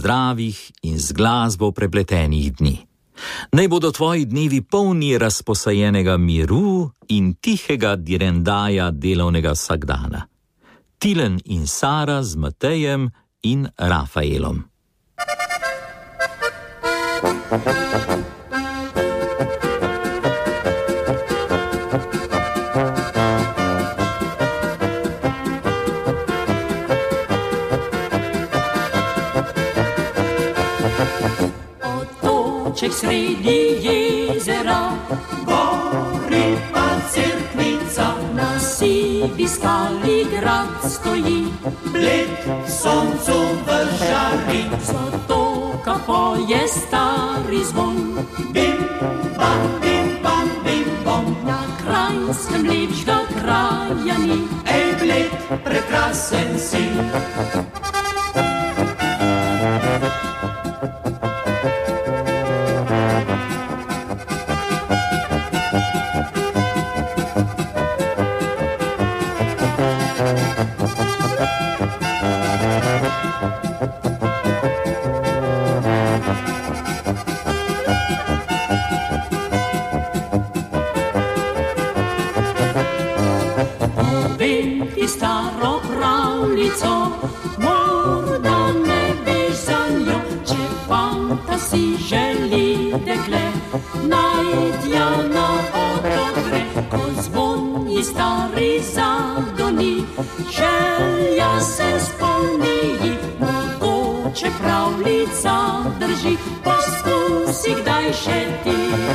zdravih in z glasbo prepletenih dni. Naj bodo tvoji dnevi polni razposajenega miru in tihega direndaja delovnega vsakdana. Tilen in Sara z Matejem in Rafaelom. Otoček sredi jezera, gori pa cerkvica, na sivi skali grad stoji, bled soncu v žari, z otoka poje stari zvon. Bim, bam, bim, bam, bim, bom, na Kranjskem lepšega kraja ni, ej, bled, prekrasen si. Staro pravljico, morda ne veš za njo, če fanta si želi dekle, najdja na otok gre, ko zvon ji stari zadoni, želja se spolni, mogoče pravljica drži, poskusi kdaj še ti.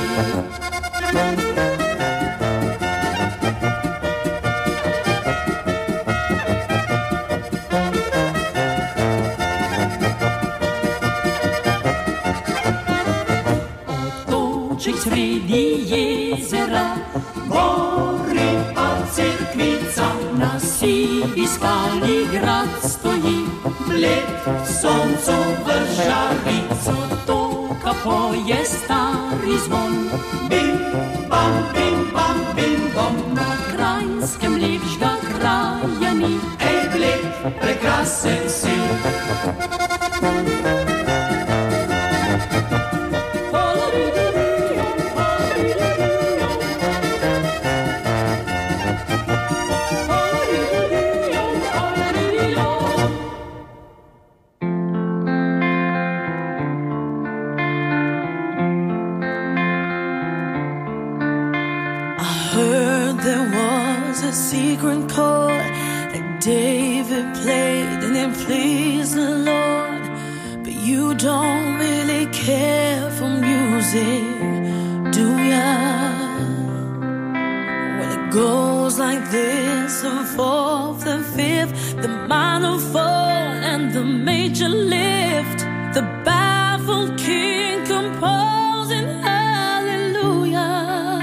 Sredi jezera, gori pa cerkvica, na sivi skali grad stoji, bled soncu v žari, z otoka poje stari zvon. Bim, bam, bim, bam, bim, bom, na Kranjskem lepšega kraja ni, ej, bled, prekrasen si. Secret chord that David played and it pleased the Lord, but you don't really care for music, do ya? When it goes like this, the fourth, the fifth, the minor fall and the major lift, the baffled king composing hallelujah.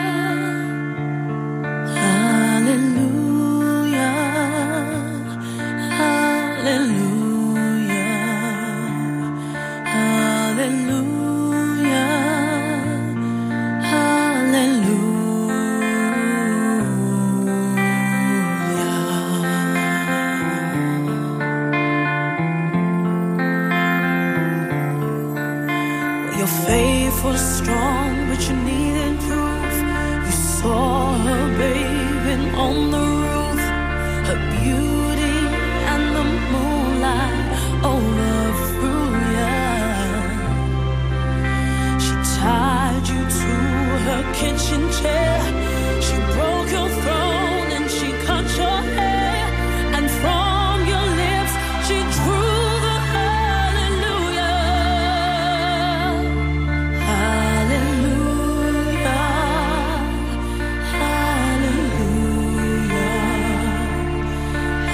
Strong, but you needed proof. You saw her bathing on the roof, her beauty and the moonlight overthrew ya. She tied you to her kitchen chair, she broke your throne and she cut your hair, and from your lips she drew the hallelujah. Hallelujah.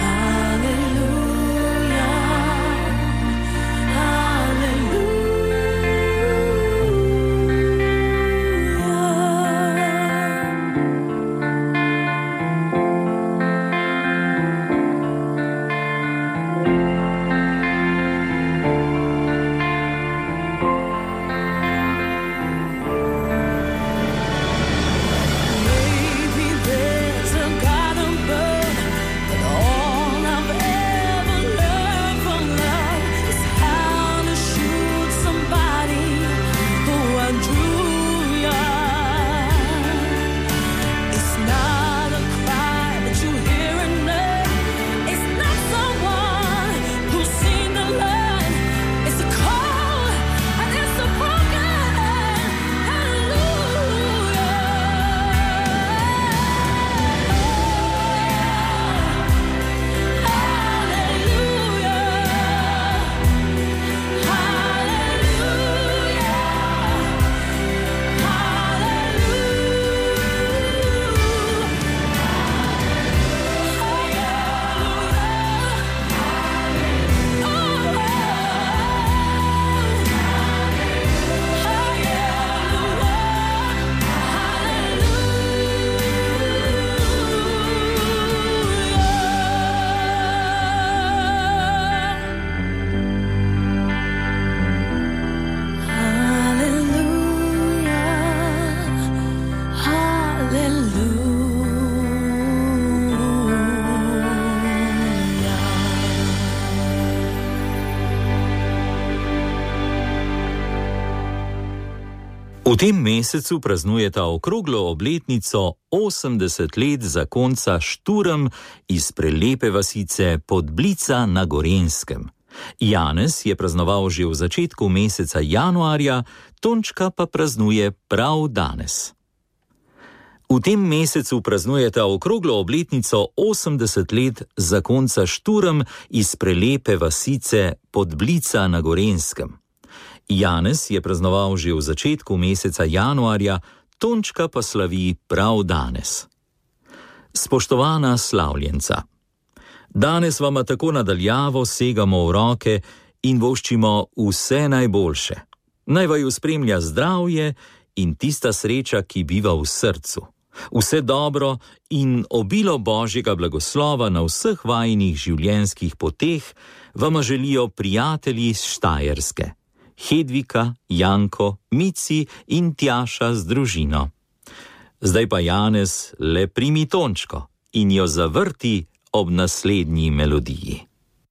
V tem mesecu praznujeta okroglo obletnico 80 let zakonca Šturm iz prelepe vasice Podblica na Gorenjskem. Janez je praznoval že v začetku meseca januarja, Tončka pa praznuje prav danes. V tem mesecu praznujeta okroglo obletnico 80 let zakonca Šturm iz prelepe vasice Podblica na Gorenjskem. Janez je praznoval že v začetku meseca januarja, Tončka pa slavi prav danes. Spoštovana slavljenca, danes vama tako nadaljavo segamo v roke in voščimo vse najboljše. Naj vaju spremlja zdravje in tista sreča, ki biva v srcu. Vse dobro in obilo Božjega blagoslova na vseh vajinih življenjskih poteh vama želijo prijatelji iz Štajerske. Hedvika, Janko, Mici in Tjaša z družino. Zdaj pa Janez le primi Tončko in jo zavrti ob naslednji melodiji.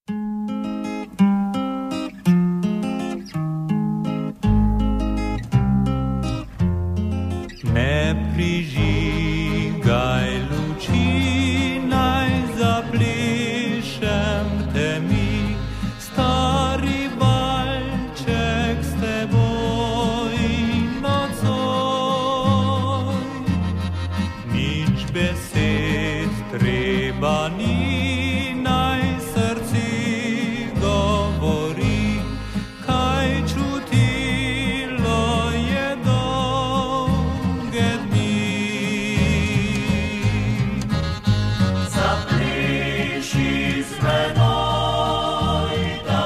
Ne prižigaj luči, naj zaplešem temi, stari valček s teboj nocoj. Nič besed treba ni, naj srci govori, kaj čutilo je dolge dni. Zapleši z menoj ta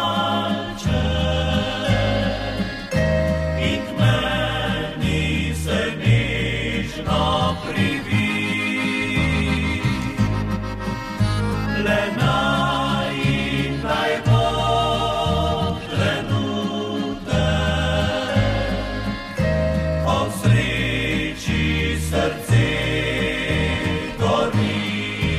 valček in k meni se nežno privi. Le naj in naj bo trenutek, ko v sreči srce gori.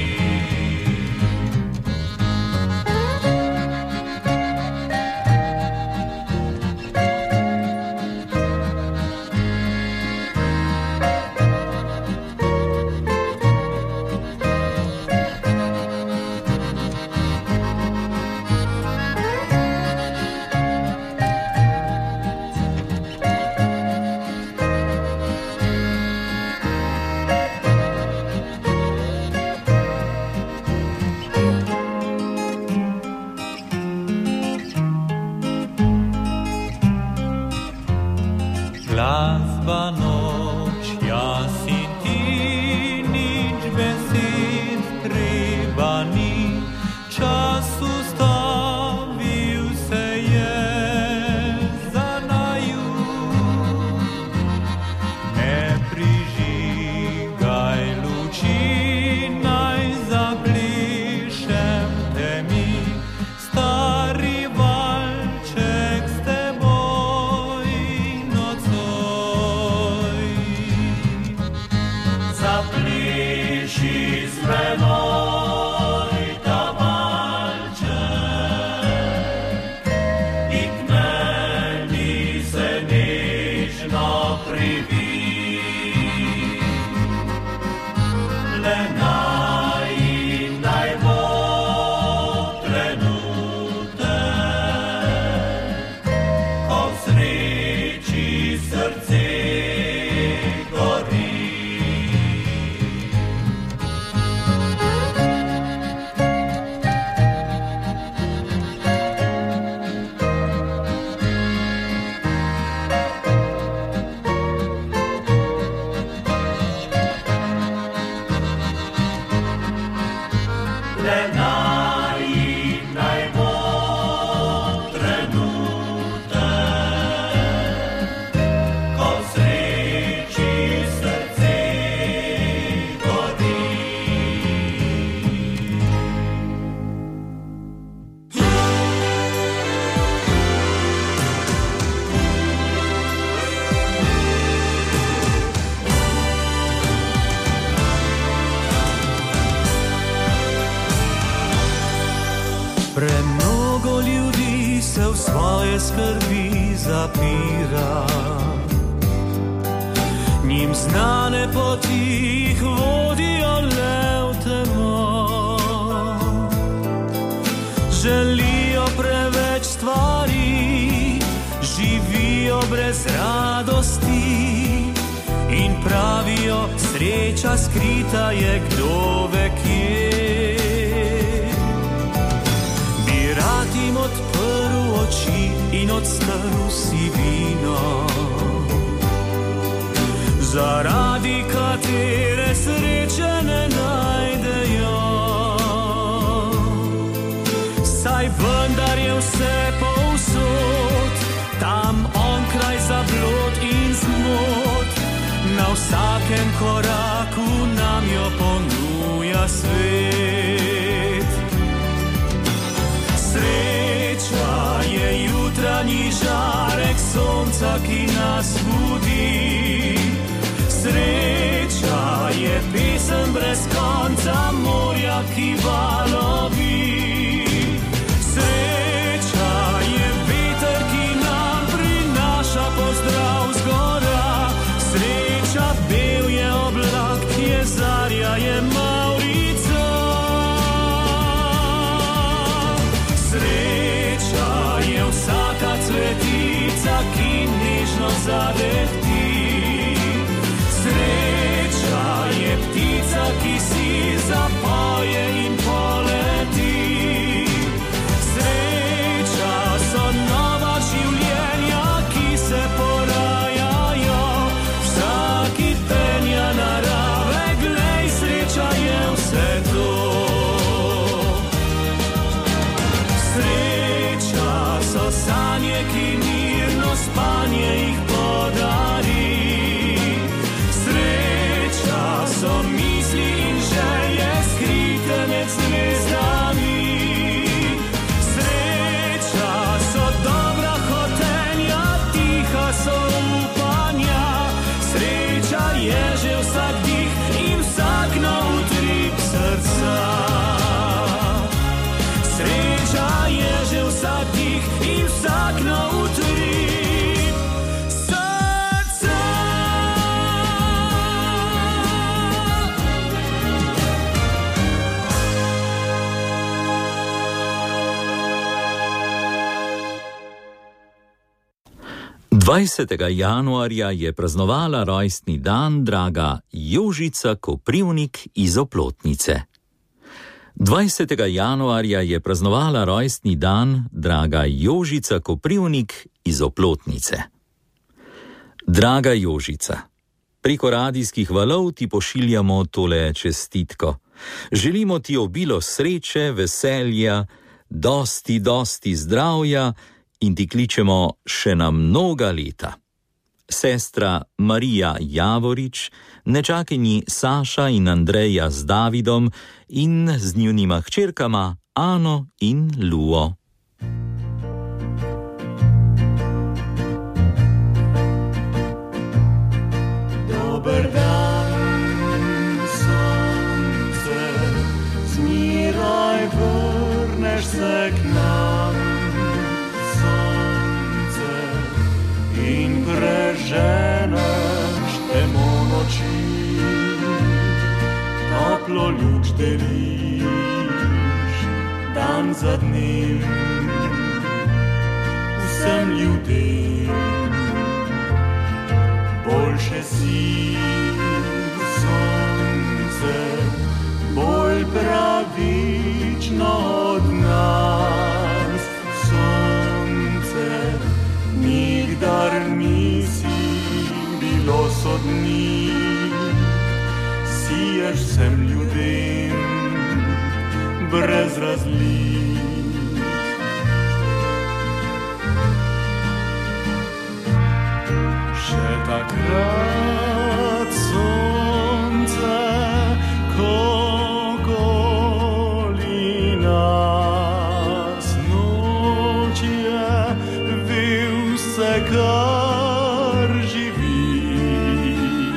Glasba noč, jaz in ti, nič besed treba ni, čas ustavil se je za naju. Ne prižigaj luči, naj zaplešem temi, stari valček s teboj nocoj. Zapleši z menoj ta valček in k meni se nežno privi. Le naj in naj bo trenutek, ko v sreči srce gori. Le naj in naj bo trenutek, ko v sreči srce gori. Premnogo ljudi se v svoje skrbi zapira, Znane poti jih vodijo le v temo. Želijo preveč stvari, živijo brez radosti in pravijo, sreča skrita je kdo ve kje. Bi rad jim odprl oči in odstrl sivino, zaradi katere sreče ne najdejo. Saj vendar je vse povsod, tam onkraj zablod in zmot, na vsakem koraku nam jo ponuja svet. Sreča je jutranji žarek sonca, ki nas budi. Sreča je pesem brez konca morja, ki valovi. Sreča je veter, ki nam prinaša pozdrav zgora. Sreča bel je oblak, je zarja, je mavrica. Sreča je vsaka cvetica, ki nežno zadehti. Sreča je ptica, ki si zapoje in poleti. Sreča so nova življenja, ki se porajajo. Vsaki penja narave, glej, sreča je vse to. Sreča so sanje, ki mirno spanje jih podari. So misli in želje skrite med zvezdami. Sreča so dobra hotenja, tiha so upanja. Sreča je že vsak dih in vsak nov utrip srca. Sreča je že vsak dih in vsak nov utrip. Dvajsetega januarja je praznovala rojstni dan draga Jožica Koprivnik iz Oplotnice. 20. januarja je praznovala rojstni dan draga Jožica Koprivnik iz Oplotnice. Draga Jožica, preko radijskih valov ti pošiljamo tole čestitko. Želimo ti obilo sreče, veselja, dosti zdravja in ti kličemo še na mnoga leta. Sestra Marija Javorič, nečakinji Saša in Andreja z Davidom in z njunima hčerkama Ano in Luo. Dober dan, sonce, zmiraj vrneš se k nam. In preženeš temo noči, toplo luč deliš dan za dnem vsem ljudem. Boljše si, sonce, bolj pravično od nas, sonce. Nikdar nisi bilo sodnik, siješ vsem ljudem brez razlik. Še takrat, sonce, ko goli nas, noč je vse, kar živi,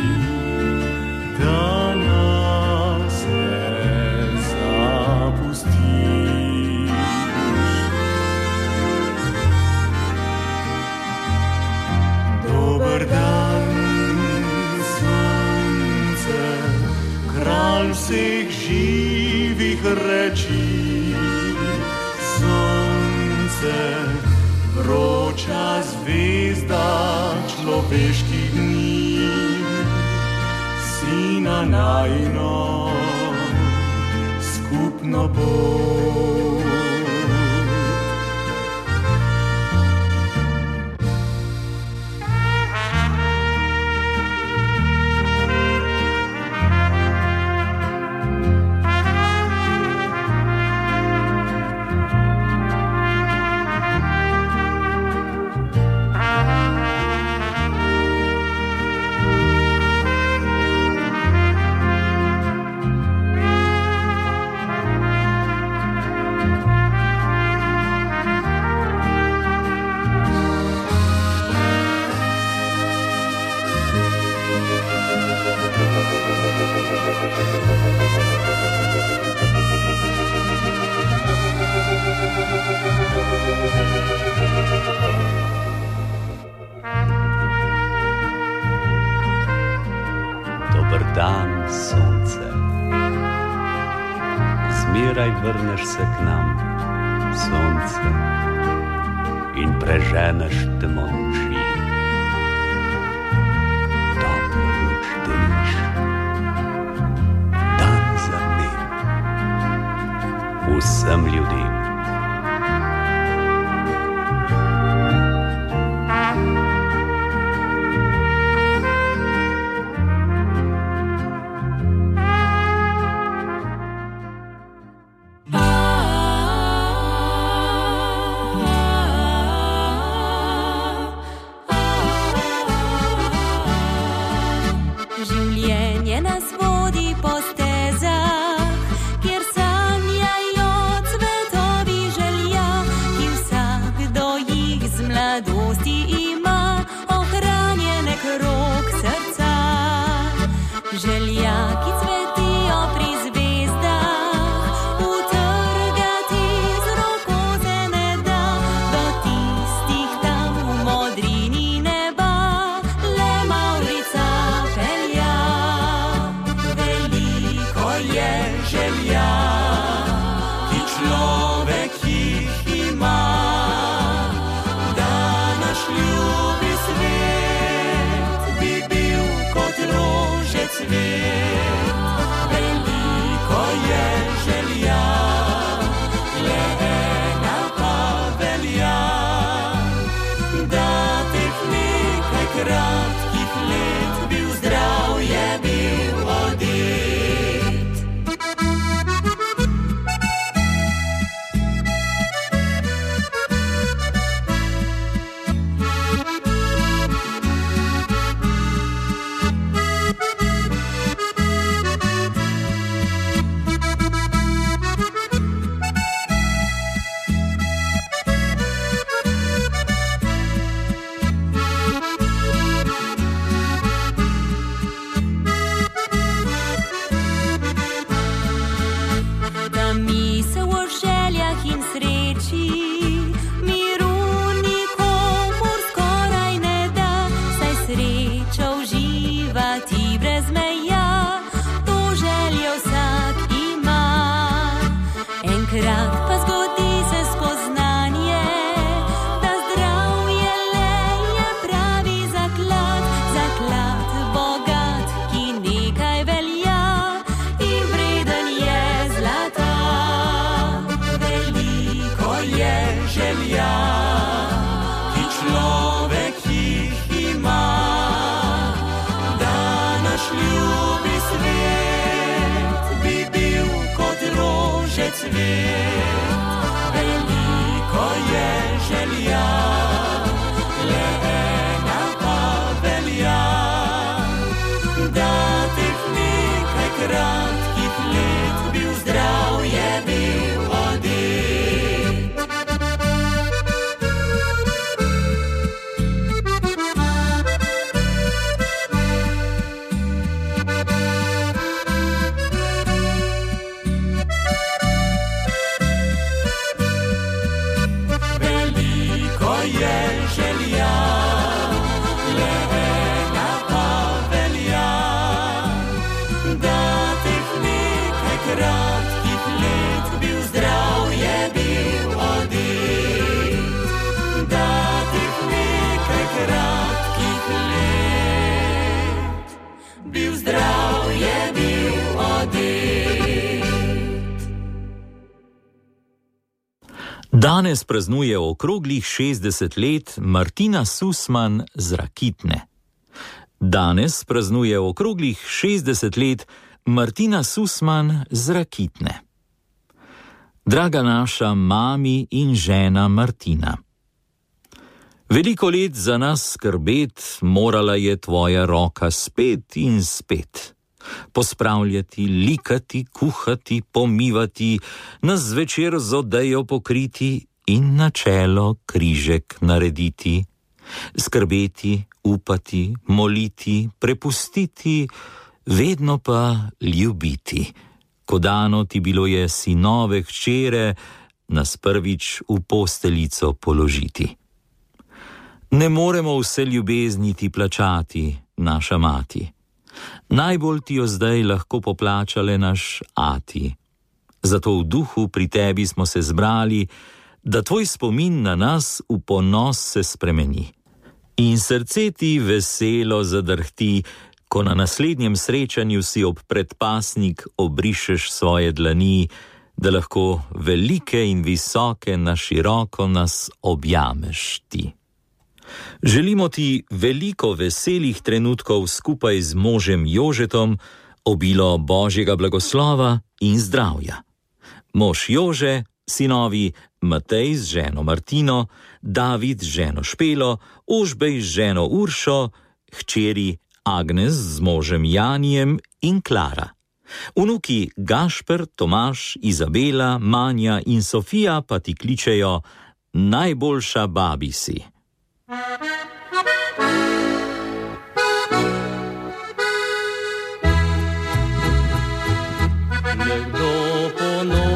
da nas ne zapustiš. Dober dan, sonce. mojih reči. Sonce, vroča zvezda človeških dni, sina najino skupno pot. Dober dan, sonce. Zmeraj vrneš se k nam, sonce, in preženeš temo noči. Toplo luč deliš, dan za dnem, vsem ljudem. Življenje nas vodi po stezah, kjer sanjajo cvetovi želja, ki vsakdo jih z mladosti ima, ohranjene krog srca. Želja, ki cvetijo pri zvezdah, utrgati z roko se ne da, do tistih tam v modrini neba le Mavrica pelja. Veliko je želja, ki človek jih ima, da naš ljubi svet bi bil kot rože cvet. Veliko je želja, le ena pa velja, da teh nekaj kratkih let bil zdrav, je bil odet. Da misel o željah in sreči miru nikomur skoraj ne da, saj sreča uživati brez meja, to željo vsak ima. Enkrat pa zgodi se spoznanje, da zdravje le je pravi zaklad, zaklad bogat, ki nekaj velja in vreden je zlata. Veliko je želja, ki človek jih ima, da naš ljubi svet bi bil kot rože cvet. Veliko je želja, le ena pa velja, da teh nekaj kratkih let bil zdrav, je bil odet. Danes praznuje okroglih 60 let Martina Sussman z Rakitne. Danes praznuje okroglih 60 let Martina Sussman z Rakitne. Draga naša mami in žena Martina. Veliko let za nas skrbet, morala je tvoja roka spet in spet. Pospravljati, likati, kuhati, pomivati, nas zvečer z odejo pokriti in na čelo križek narediti. Skrbeti, upati, moliti, prepustiti, vedno pa ljubiti. Ko dano ti bilo je sinove hčere, nas prvič v posteljico položiti. Ne moremo vse ljubezni ti plačati, naša mati. Najbolj ti jo zdaj lahko poplačale naš ati. Zato v duhu pri tebi smo se zbrali, da tvoj spomin na nas v ponos se spremeni. In srce ti veselo zadrhti, ko na naslednjem srečanju si ob predpasnik obrišeš svoje dlani, da lahko velike in visoke na široko nas objameš ti. Želimo ti veliko veselih trenutkov skupaj z možem Jožetom, obilo Božjega blagoslova in zdravja. Mož Jože, sinovi Matej z ženo Martino, David z ženo Špelo, Ožbej z ženo Uršo, hčeri Agnes z možem Janijem in Klara. Vnuki Gašper, Tomaž, Izabela, Manja in Sofija pa ti kličejo: najboljša babi si. Nekdo po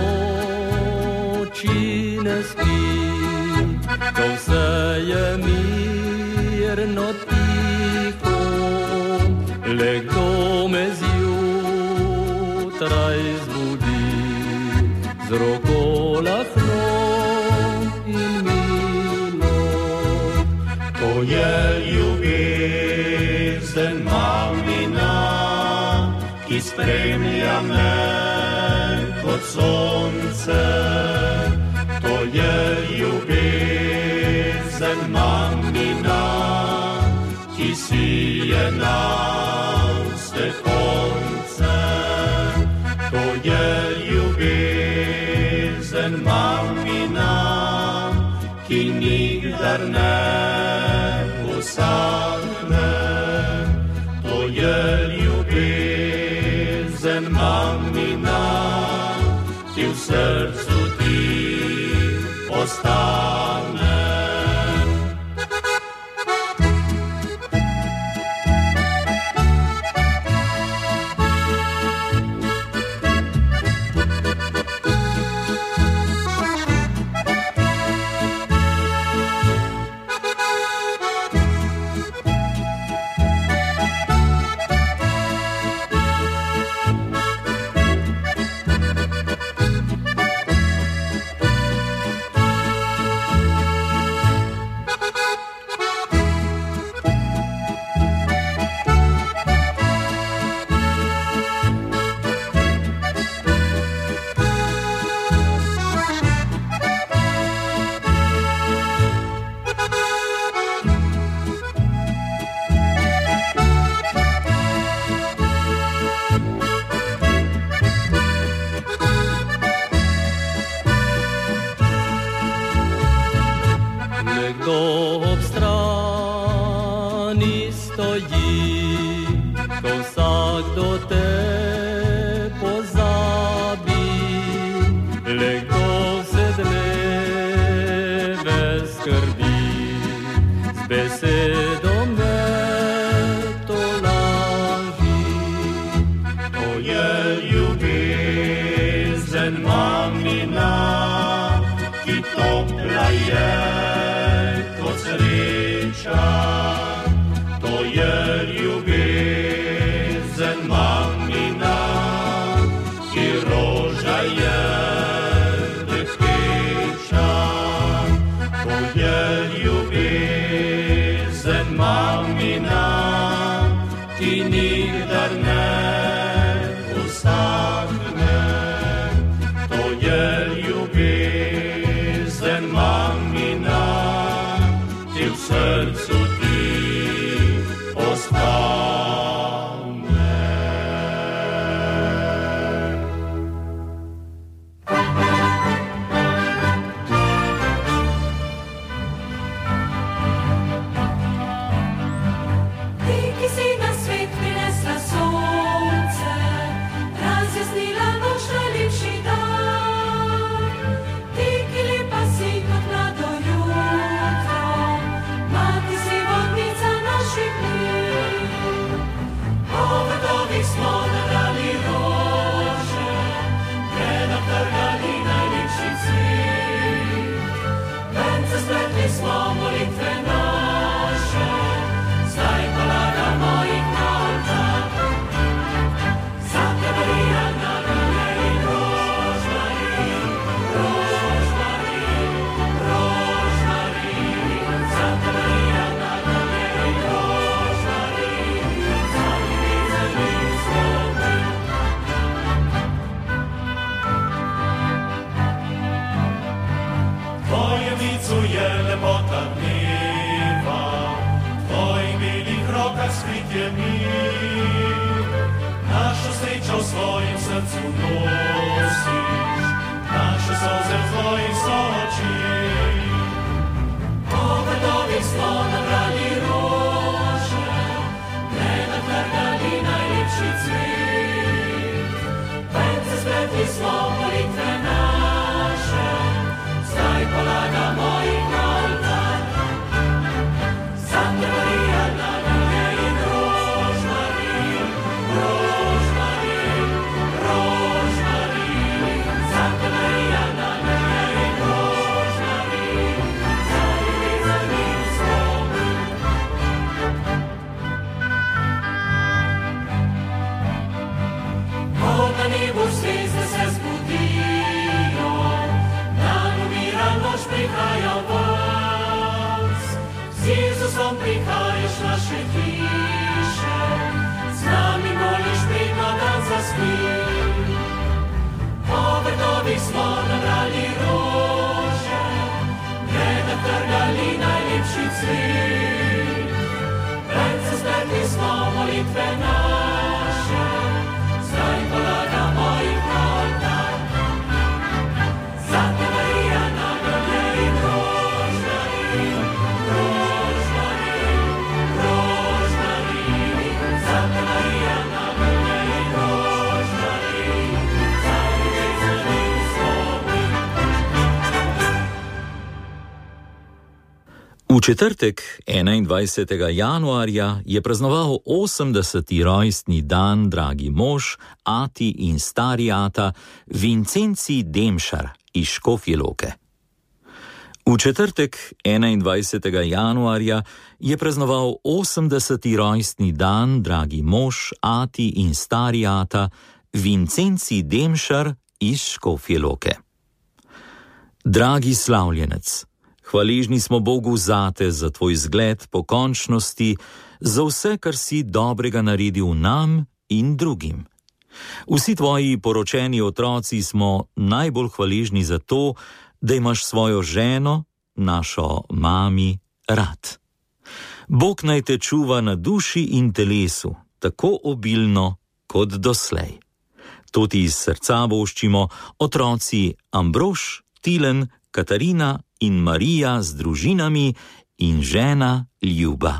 noči ne spi, ko vse je mirno tiho. Le kdo me zjutraj zbudi, z roko lahno in milo. To je ljubezen mamina, ki spremlja me kot sonce. To je ljubezen mamina, ki sije na vse konce. To je ljubezen mamina, ki nikdar ne usahne. To je ljubezen mamina, ki v srcu ti ostane. srcu ti ostane. V četrtek, 21. januarja, je praznoval 80. rojstni dan dragi mož, ati in stari ata Vincenci Demšar iz Škofje Loke. V četrtek, 21. januarja, je praznoval 80. rojstni dan dragi mož, ati in stari ata Vincenci Demšar iz Škofje Loke. Dragi slavljenec, hvaležni smo Bogu zate za tvoj zgled pokončnosti, za vse, kar si dobrega naredil nam in drugim. Vsi tvoji poročeni otroci smo najbolj hvaležni za to, da imaš svojo ženo, našo mami, rad. Bog naj te čuva na duši in telesu, tako obilno kot doslej. To ti iz srca voščimo otroci Ambrož, Tilen, Katarina in Marija z družinami in žena Ljuba.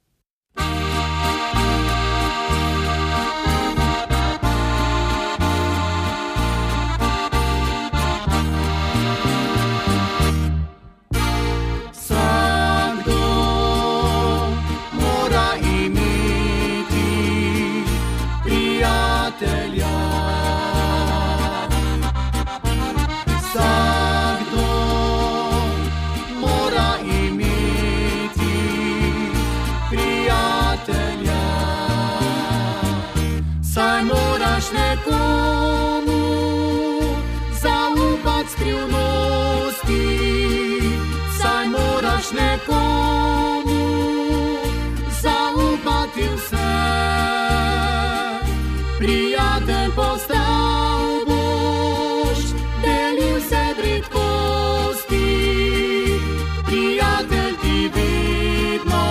Nekomu zaupati skrivnosti, saj moraš nekomu zaupati vse. Prijatelj postal boš, delil vse bridkosti, prijatelj ti vedno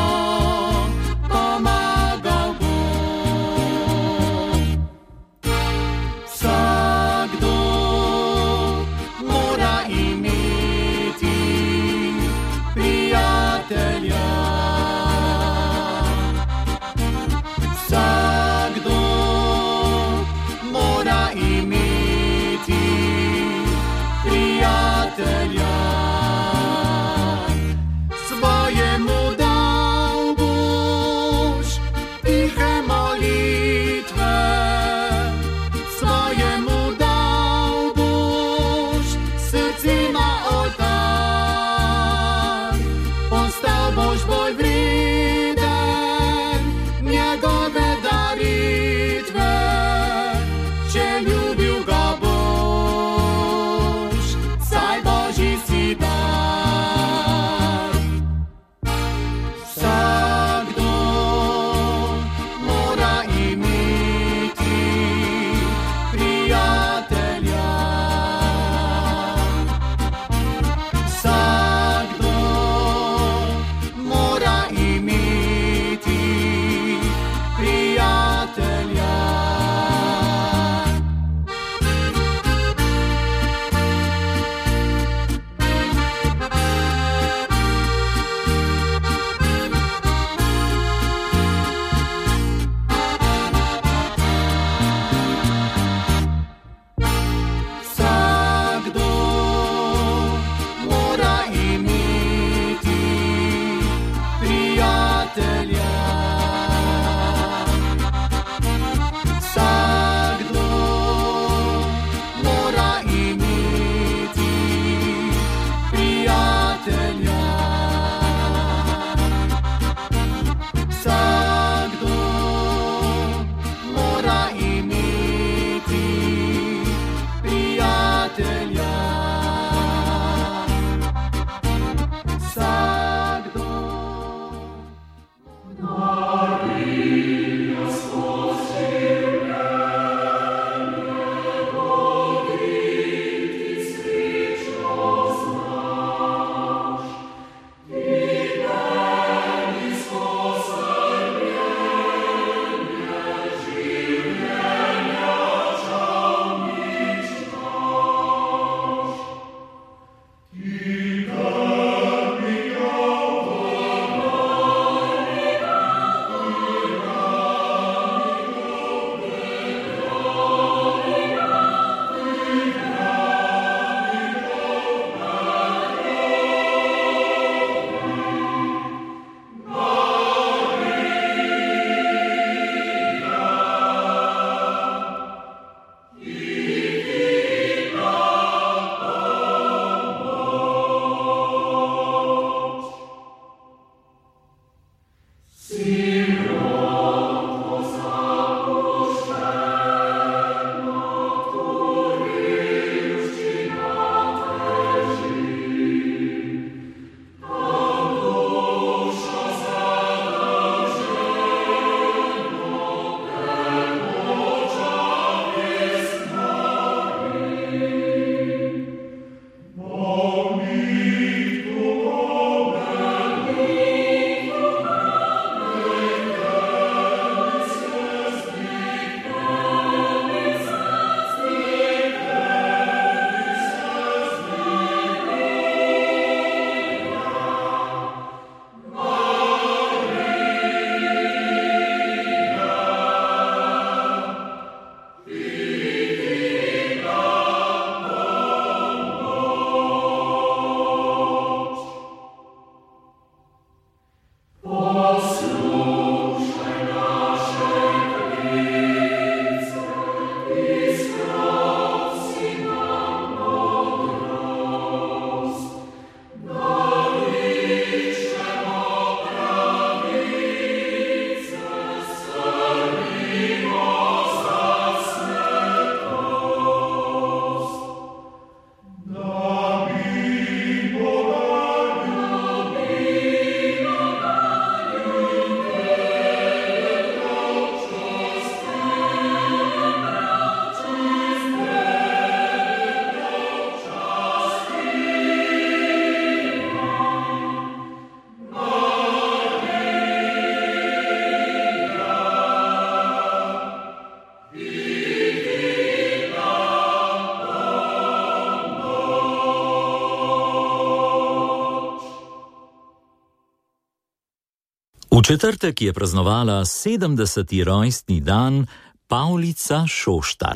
V četrtek je praznovala 70. rojstni dan Pavlica Šoštar.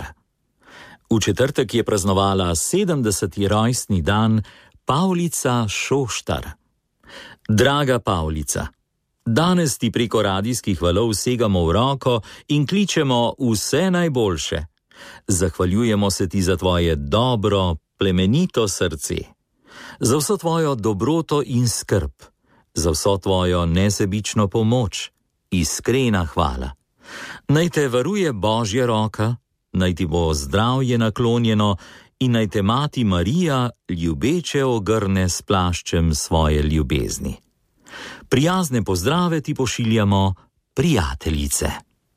V četrtek je praznovala 70. rojstni dan Pavlica Šoštar. Draga Pavlica, danes ti preko radijskih valov segamo v roko in kličemo vse najboljše. Zahvaljujemo se ti za tvoje dobro, plemenito srce, za vso tvojo dobroto in skrb, za vso tvojo nesebično pomoč, iskrena hvala. Naj te varuje Božja roka, naj ti bo zdravje naklonjeno in naj te mati Marija ljubeče ogrne s plaščem svoje ljubezni. Prijazne pozdrave ti pošiljamo, prijateljice.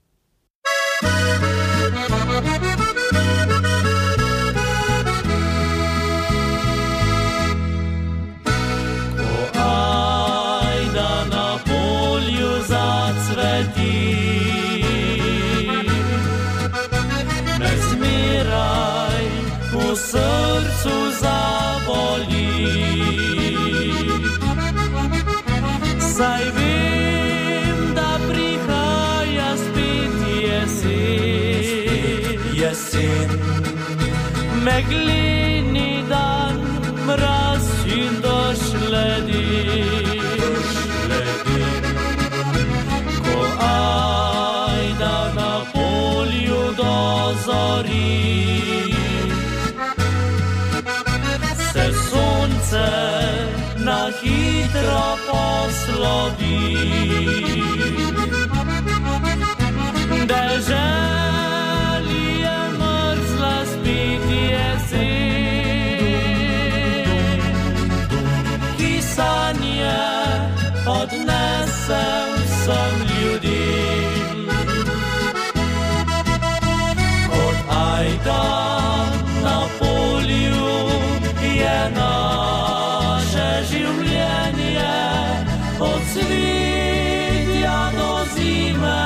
Srcu zaboli, saj vem, da prihaja spet jesen, megleni dan, mraz in dož lediš, ko ajda na polju dozori. Na hitro poslovi, deželi je mrzla spet jesen, ki sanje odnese vsem ljudem, kot ajda na polju je življenje od cvetja do zime,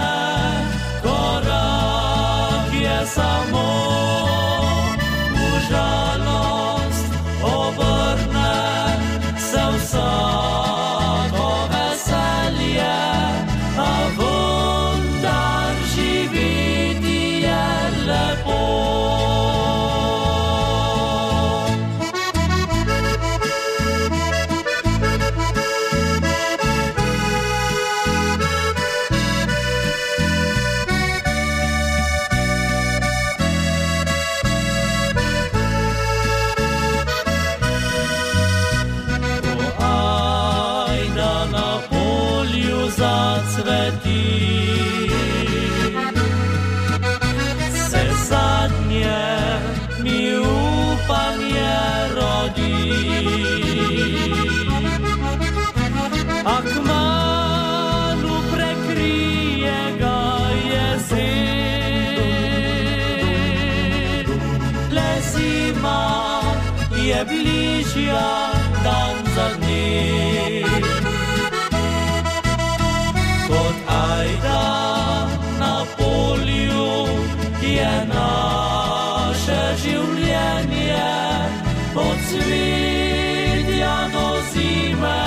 korak je samo v žalost, obrne se vsako veselje, a vendar živeti je lepo. zacveti. Se zadnje mi upanje rodi, a kmalu prekrije ga jesen. Le zima je bližja dan za dnem. Kot ajda na polju je naše življenje, od cvetja do zime,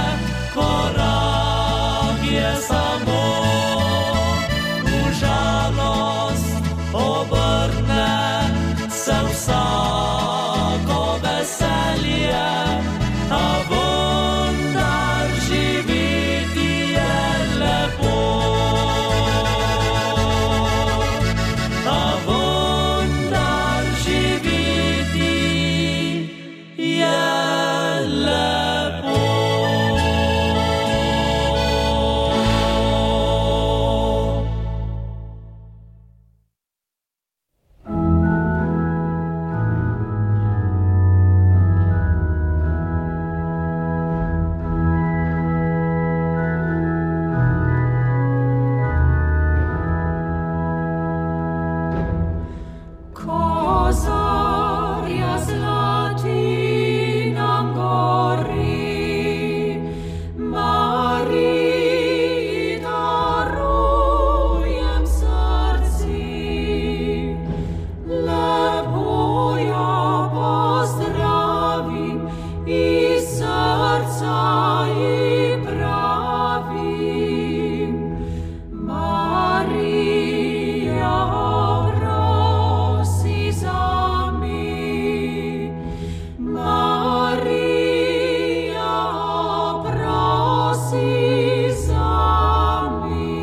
korak je samo. V žalost obrne se vsako veselje, a vendar živeti je lepo. A vendar živeti je lepo. Kozarja zlati nam gori, Mariji darujem srci. Lepo jo pozdravim iz srca ji pravim. Marija, prosi zami. Marija, prosi zami.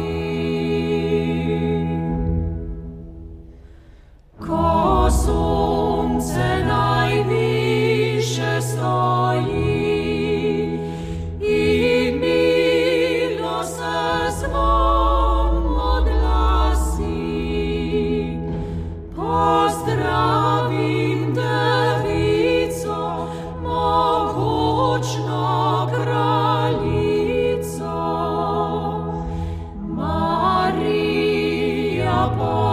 Ko sonce najviše stoji in milo se zvon oglasi, pozdravim devico, mogočno kraljico. Marija,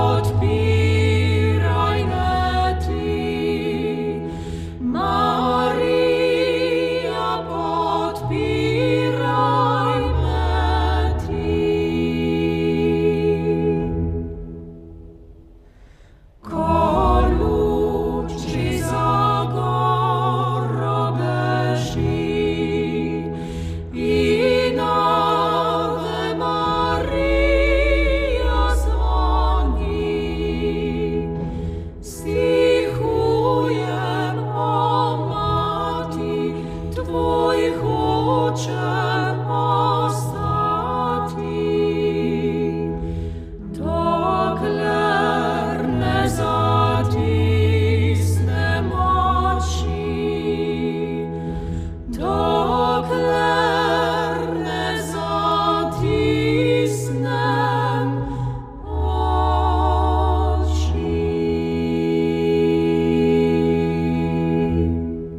podpiraj me ti. Marija, podpiraj me ti. Ko luči za goro beži in Ave Marija zvoni, stihujem, o mati, tvoj hočem ostati. Dokler ne zatisnem oči, dokler ne zatisnem oči.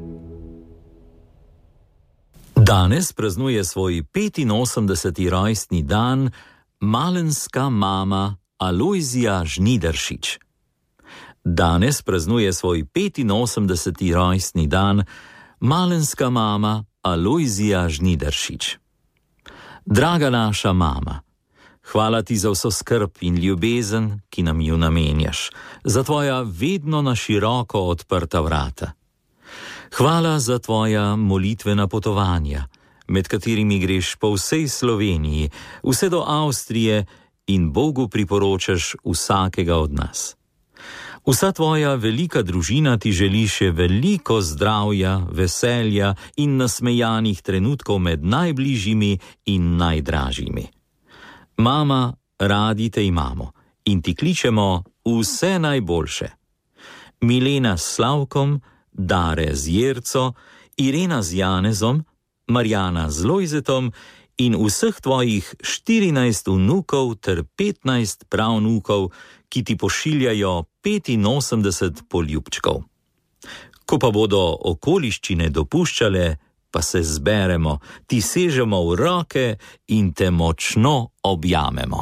Danes praznuje svoj 85. rojstni dan malenska mama Alojzija Žnidaršič. Danes praznuje svoj 85. rojstni dan malenska mama Alojzija Žnidaršič. Draga naša mama, hvala ti za vso skrb in ljubezen, ki nam ju namenjaš, za tvoja vedno na široko odprta vrata. Hvala za tvoja molitvena potovanja, med katerimi greš po vsej Sloveniji, vse do Avstrije in Bogu priporočaš vsakega od nas. Vsa tvoja velika družina ti želi še veliko zdravja, veselja in nasmejanih trenutkov med najbližjimi in najdražjimi. Mama, radi te imamo in ti kličemo vse najboljše. Milena s Slavkom, Dare z Jerco, Irena z Janezom, Marjana z Lojzetom in vseh tvojih 14 vnukov ter 15 pravnukov, ki ti pošiljajo 85 poljubčkov. Ko pa bodo okoliščine dopuščale, pa se zberemo, ti sežemo v roke in te močno objamemo.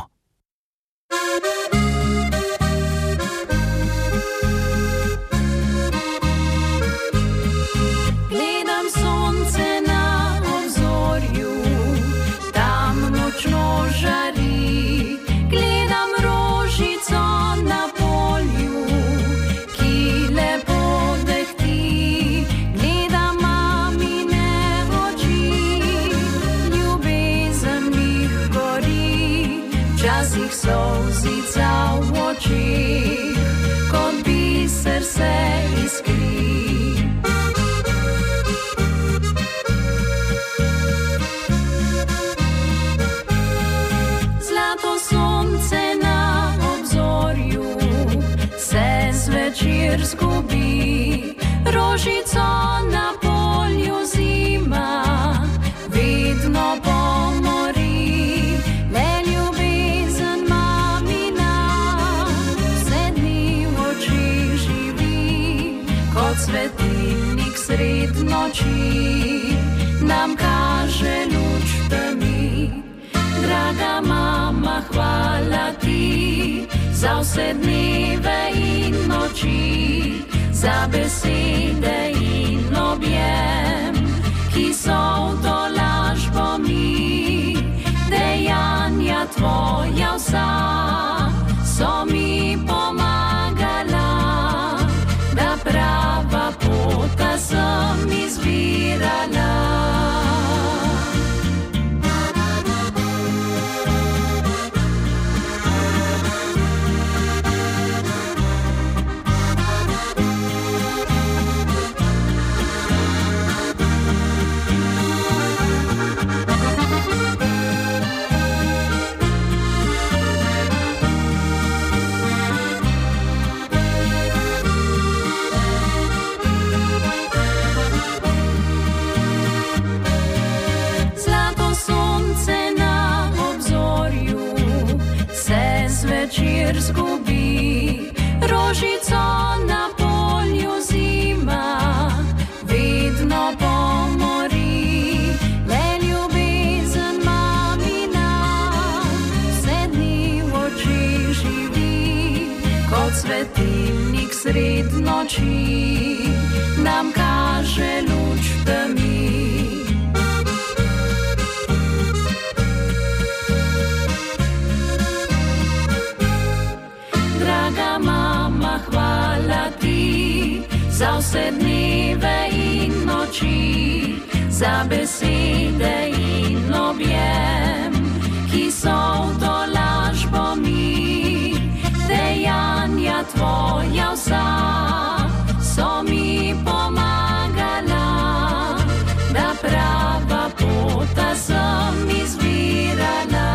Gledam sonce na obzorju, tam močno žari, gledam rožico na polju, ki lepo dehti, gledam mamine oči, ljubezen jih gori, včasih solzica v očih, kot biser se iskri. Zvečer zgubi, rožico na polju zima, vedno pomori, le ljubezen mamina, vse dni v očih živi, kot svetilnik sred noči, nam kaže luč v temi. Draga mama, hvala ti za vse dneve in noči, za besede in objem, ki so v tolažbo mi. Dejanja tvoja vsa so mi pomagala, da prava pota sem izbirala. Zvečer zgubi, rožico na polju zima, vedno pomori, le ljubezen mamina, vse dni v očih živi, kot svetilnik sred noči, nam kaže luč v temi. Hvala ti za vse dneve in noči, za besede in objem, ki so v tolažbo mi. Dejanja tvoja vsa so mi pomagala, da prava pota sem izbirala.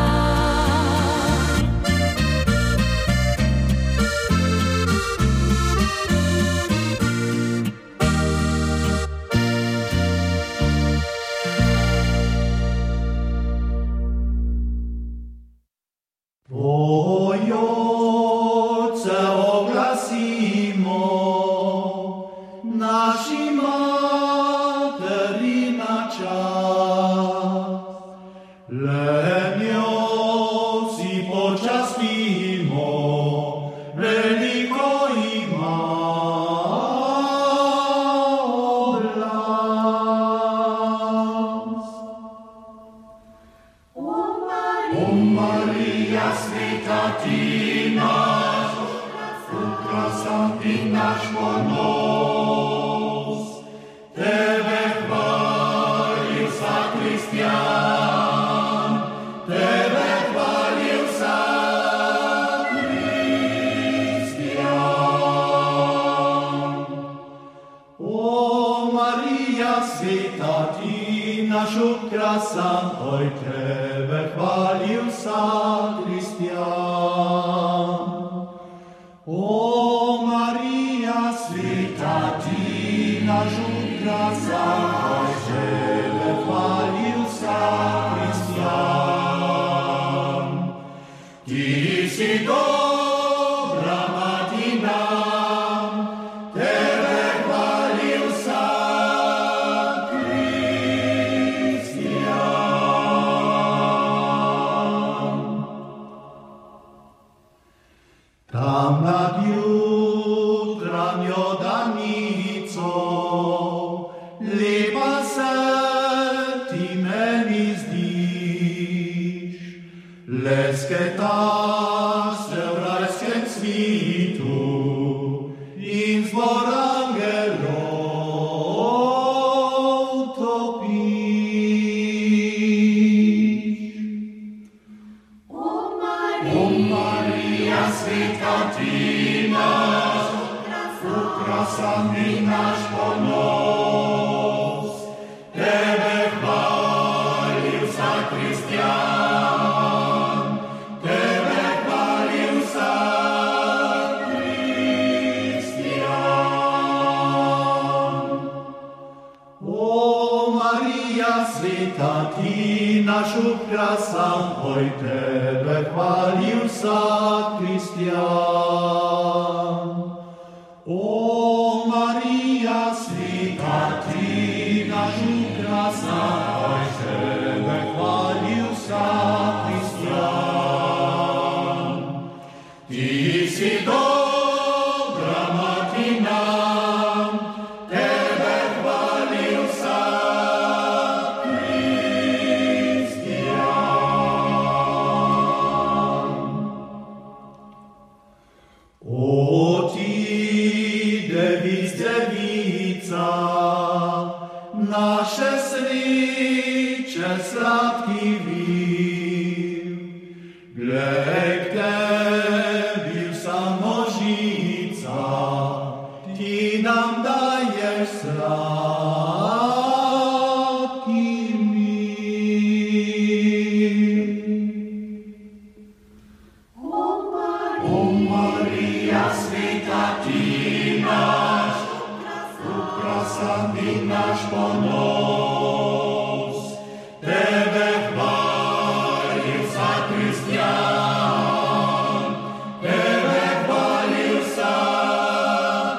Krasa, Tebe hvalil sa, Hristia. Ti si dobra matina, tebe hvalil vsak Kristijan. Tam nad jutranjo danico, lepa se ti meni zdiš, lesketaš se v rajskem cvitu in zbor angelov topiš. O Marija, sveta ti naš, ukrasan mi naš ponos, tebe hvali vsak Kristijan, tebe hvali vsak Kristijan. O Marija, sveta ti naš ukrasan, oj tebe hvali vsak Kristijan. O Marija, sveta ti naš ukrasan, oj tebe hvali vsak Kristijan. Ti si dobra matina, tebe hvali vsak Kristijan. O ti devica, naše sreče sladki vir, glej k tebi vsa množica, ti nam daješ sladki mir. O Marija, sveta ti naš, ukrasan ti naš ponos, tebe hvali vsak Kristijan, tebe hvali vsak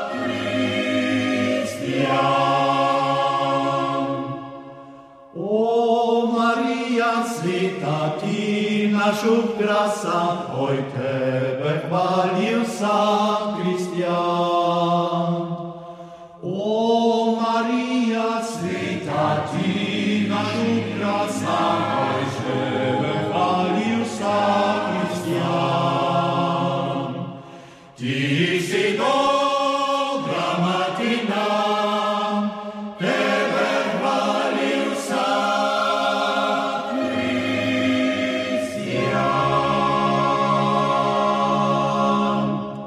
Kristijan. O Marija, sveta ti naš ukrasan, oj tebe hvali vsak Kristijan. O Marija, sveta ti naš ukrasan, oj tebe hvali vsak Kristijan. Ti si dobra matina, tebe hvali vsak Kristijan.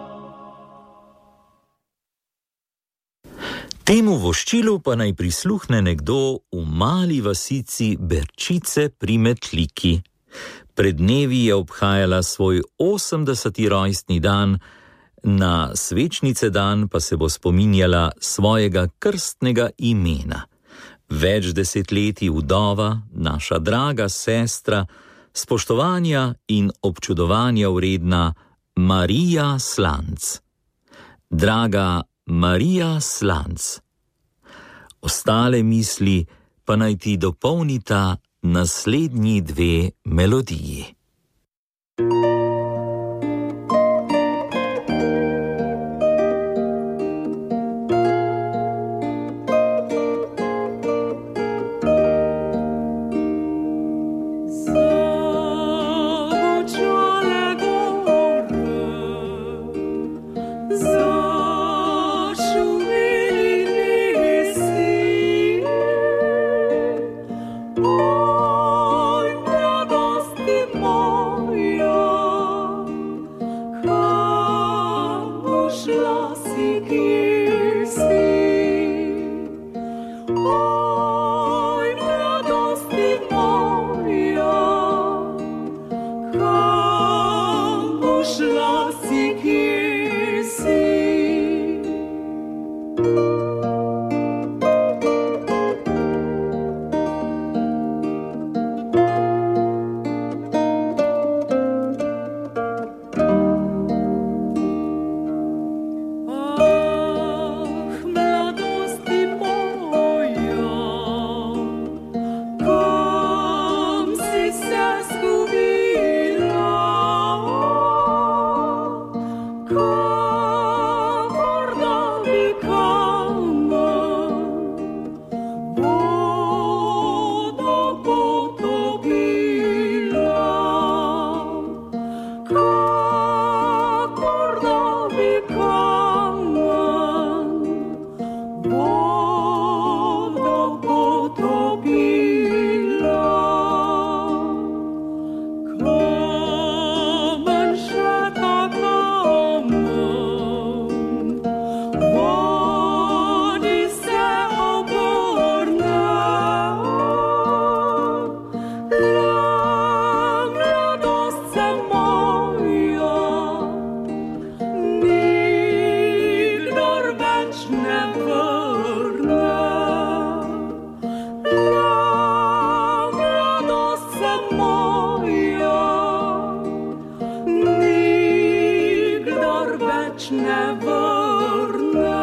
Temu voščilu pa naj prisluhne nekdo v mali vasici Berčice pri Metliki. Pred dnevi je obhajala svoj 80. rojstni dan, na svečnice dan pa se bo spominjala svojega krstnega imena. Več desetletij vdova, naša draga sestra, spoštovanja in občudovanja vredna Marija Slanc. Draga Marija Slanc. Ostale misli pa naj ti dopolnita naslednji dve melodiji. več ne vrne.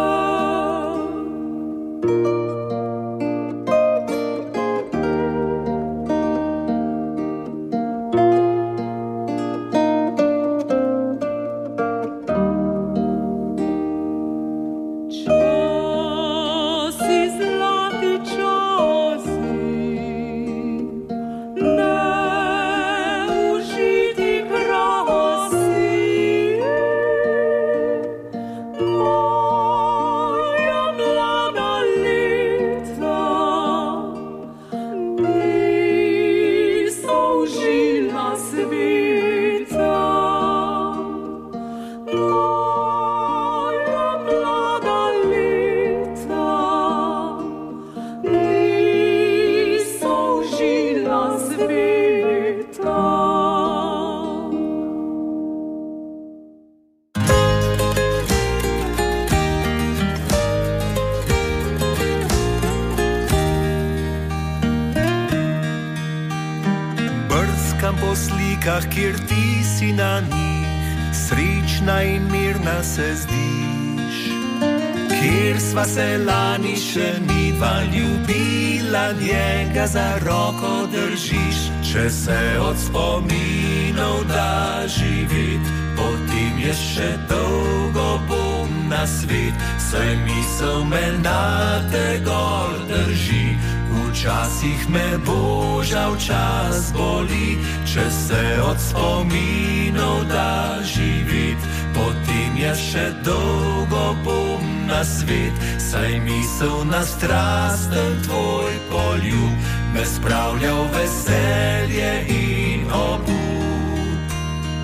Po slikah, kjer ti si na njih, srečna in mirna se zdiš. Kjer sva se lani še midva ljubila, njega za roko držiš. Če se od spominov da živit, potem je še dolgo bom na svet. Saj misel me na te gor drži, včasih me božal čas boli. Če se od spominov da živit, potem je še dolgo bom na svet. Saj misel na strasten tvoj poljub me spravlja v veselje in obup.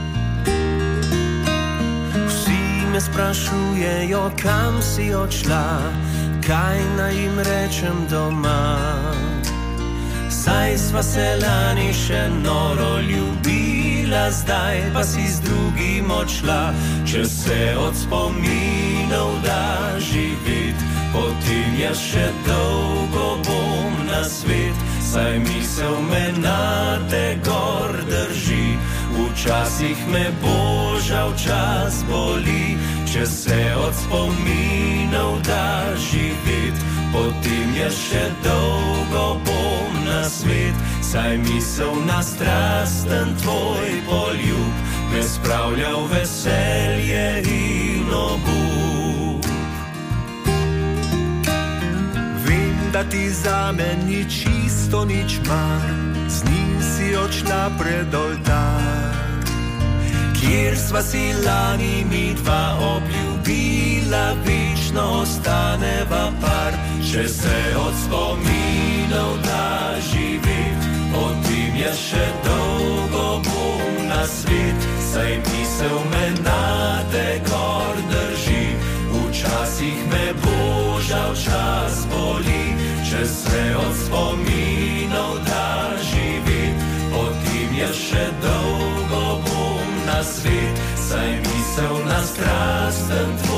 Vsi me sprašujejo, kam si odšla, kaj naj jim rečem doma. Saj sva se lani še noro ljubila, zdaj pa si z drugim odšla. Če se od spominov da živit, potem je še dolgo bom na svet. Saj misel me na te gor drži, včasih me božal čas boli. Če se od spominov da živit, potem je še dolgo bom na svet. Saj misel na strasten tvoj poljub me spravlja v veselje in obup. Vem, da ti zame ni čisto nič mar, z njim si odšla pred oltar, kjer sva si lani midva obljubila, večno ostaneva par. Če se od spominov da živit, potem je še dolgo bom na svet. Saj misel me na te gor drži, včasih me božal čas boli. Če se od spominov da živit, potem je še dolgo bom na svet. Saj misel na strasten